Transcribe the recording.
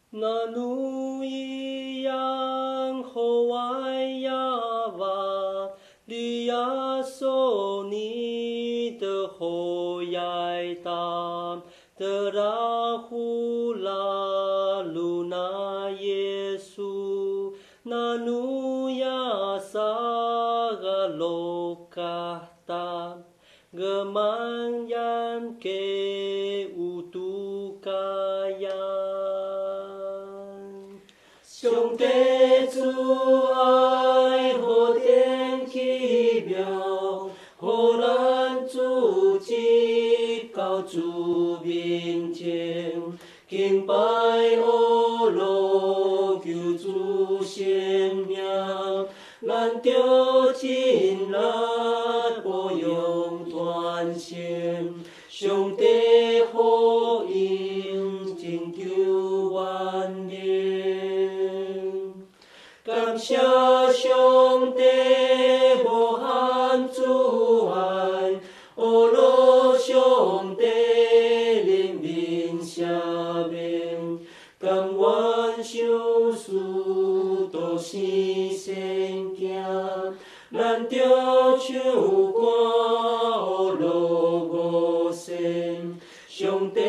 那奴一样后外呀哇，里呀索尼的后呀达，的拉呼啦鲁那耶稣，那奴呀撒个罗卡达。Geman yan ke utu kayan. Sông tế chủ ai hồ thiên khí biểu, hồ lan chủ chi cao chủ biên thiên, kinh bài ô lô cứu chủ xiên nhang, lan tiêu chín lát bố用团线，上帝好应拯救万人。感谢上帝无限主爱，阿罗上帝怜悯赦免，甘愿受死都是圣经，咱着手歌。上帝